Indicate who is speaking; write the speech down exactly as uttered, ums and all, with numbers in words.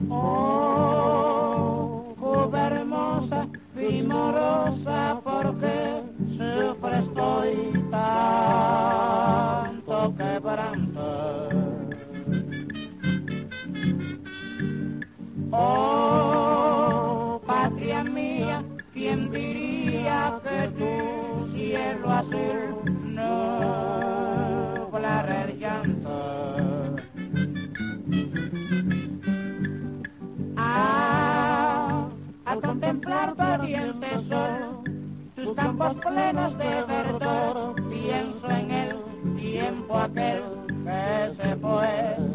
Speaker 1: Oh, Cuba hermosa, primorosa, porque sufre estoy tanto quebranto. Oh, patria mía, ¿quién diría que tu cielo azul nublara el llanto? Ah, al contemplar tu ardiente sol, tus campos plenos de verdor, pienso en el tiempo aquel que se fue.